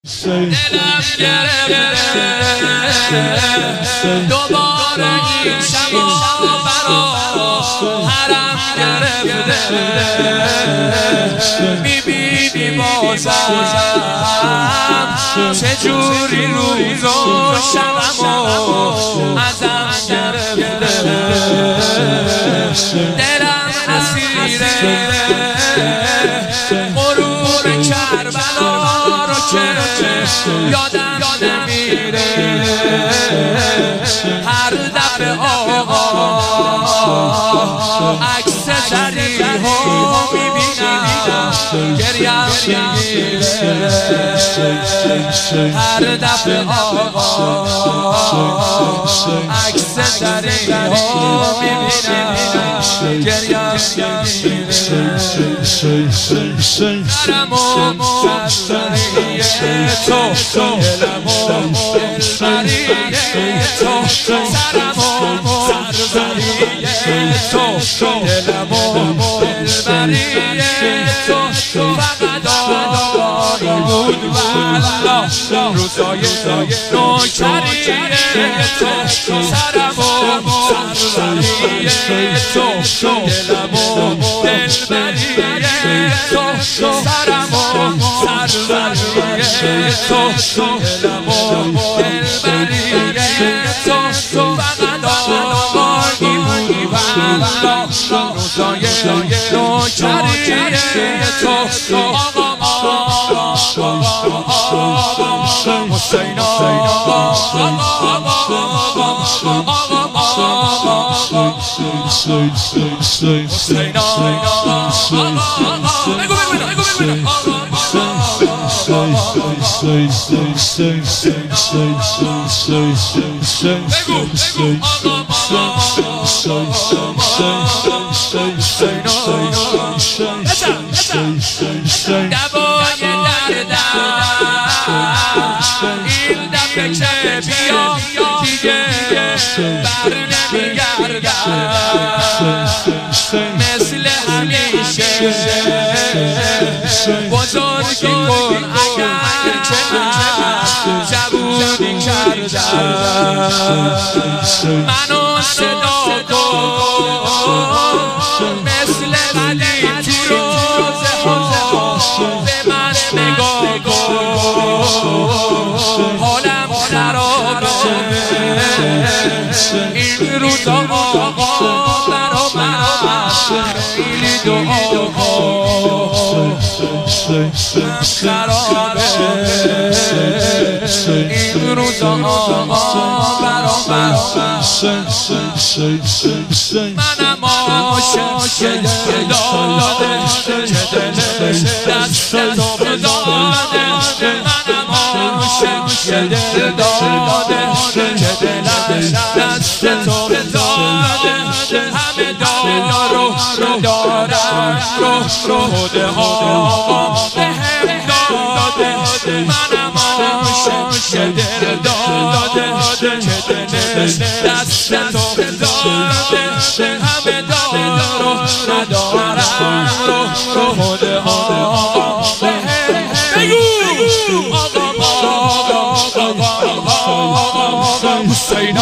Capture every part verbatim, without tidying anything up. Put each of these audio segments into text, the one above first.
دلم گرفته دوباره این شما برا حرم گرفته میبینی بازم چجوری روز و شبمو ازم گرفته دلم اسیره غرور کربلا رو که یادم نمیره هر دفعه آقا عکس زریحو میبینم گریم میگیره هر دفعه آقا عکس زریحو میبینم گریم میگیره درمو سرزریه تو دلمو دلبریه تو سرمو سرزریه تو دلمو دلبریه تو فقط آقایی بود والله روزای نوکریه تو سرمو سرزریه تو دلمو دلبریه تو سرمو سرزریه تو دلمو دلبریه تو فقط آقایی بود والله روزای نوکریه تو آقا حسین آقا حسین دوای دردم این دفعه که بیام دیگه بر نمیگردم مثل همیشه بزرگی کن اگر که من جوونی کردم منو صدا کن مثل قدی تو روزه ها به من نگاه کن حالم خرابه این روزا آقا برا من خیلی دعا کن خرابه این روزا آقا برا من منم عاشق که دل داده که دلش دست تو بزاده منم عاشق که دل داده که دلش دست تو بزاده همه دارو رو دارم رو خوده ها به هم داده منم عاشق که دل داده که دلش دست تو بزاده همه دارو ندارم رو خوده ها به هم بگو حسین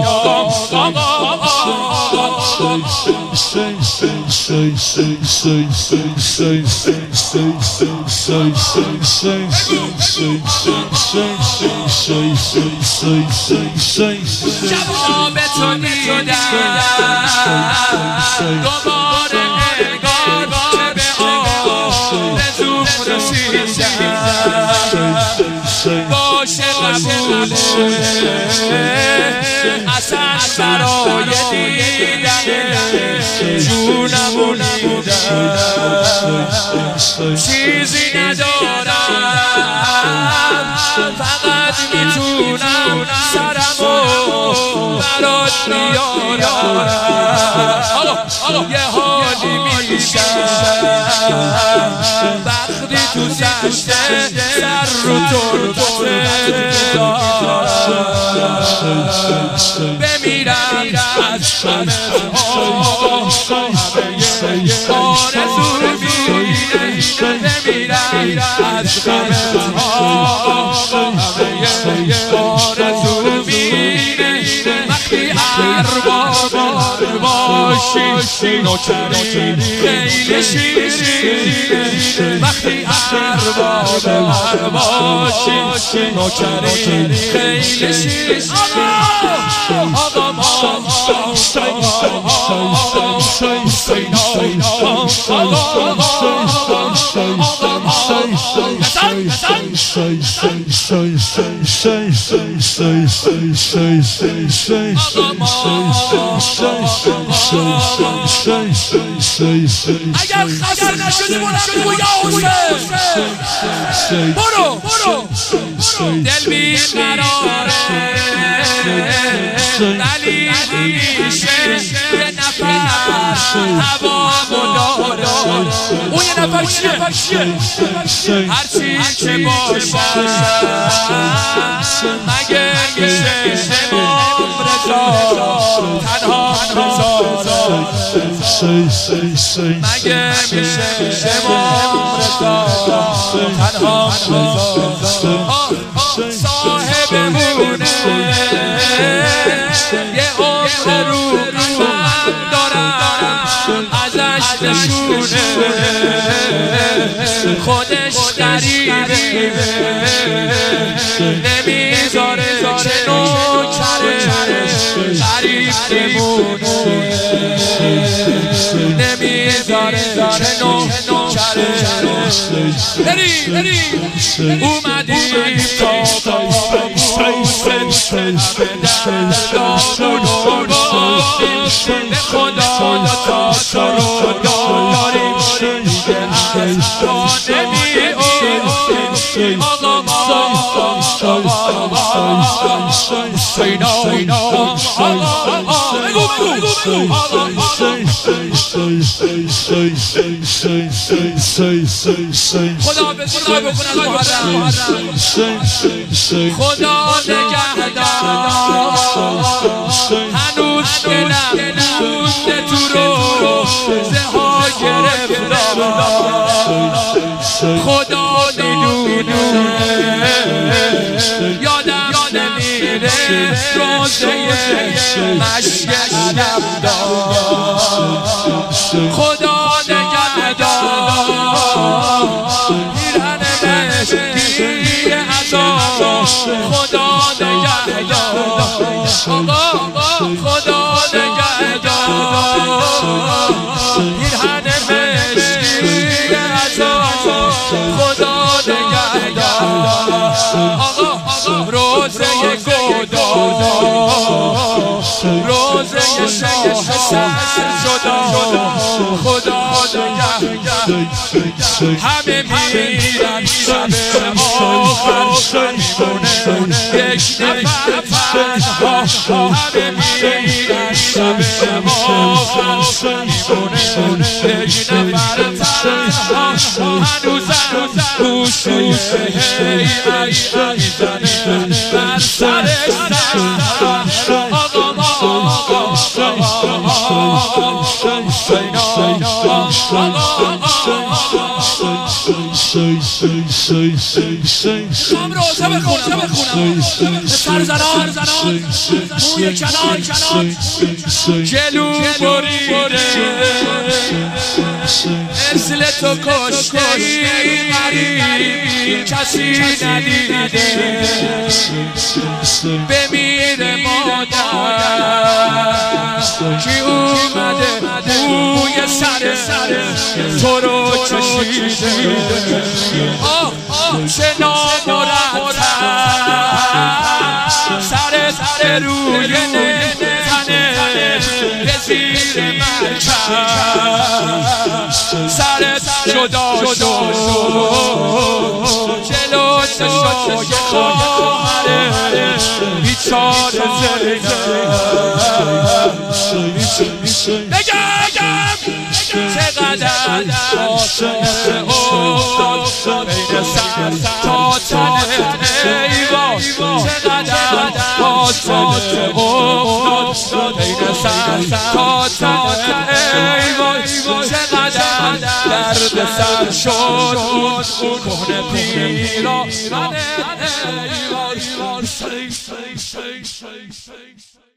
جواب تو دیدم دوباره انگار که به آرزوم رسیدم باشه قبوله اصلا برای دیدن جونمو نیدم چیزی ندارم فقط میتونم سرمو برات بیارم یه حالی میشم وقتی تو سشته سر رو تربتت میدارم بمیرم از غمت آرزو میره بمیرم از غمت باشی نوکری خیلی شیرینه وقتی ارباب هر باشی نوکری خیلی شیرینه آقا ما اگر خسته نشدی بلند یا حسین برو دل بیقراره ولی همیشه یه نفر هوامو داره اون یه نفر کیه؟ هرچی که باشم مگه میشه امام رضا تنها بذارم مگه میشه امام رضا تنها بذارم صاحبمونه یه عمر رو قلبم دارم ازش نشونه خودش غریبه نمیذاره که نوکرش غریب بمونه نمیذاره که نوکرش بریم اومدیم تا پاپوست دامون به خدا تا تو رو داریم دیگه از ما نمی افتیم آقا ما سینا آقا بگو بگو خدا بکنه خدا نگهدار هنوز دلم مونده تو رو زها گرفتار خدا میدونه یادم نمیره روزه مشک شب دار خدا نگهدار پیرهن مشکی عذاب خدا نگهدار آقا خدا نگهدار پیرهن مشکی عذاب خدا نگهدار آقا روزه گدار روزه شاه سر جدا خدا نگهدار همه میرن شب آخر میمونه یک نفر تنها همه میرن شب آخر میمونه یک نفر تنها هنوزم گوشوشه هی ای میزنه بر سرش آقا ما شام روزه بخونم سر زنان موی کنان جلو بریده مثل تو کشته ای غریب کسی ندیده بمیره مادر کی اومده موی سر تو رو کشیده آه چه نامرتب سر سر روی تنش به زیر مرکب سرت جدا شد جلو چشای خواهر بیچاره زینب بگم چقدر فاصله افتاد بین سر تا تنت ای وای چقدر فاصله افتاد بین سر تا تنت ای وای چقدر درد سر شد اون کهنه پیرا ای وای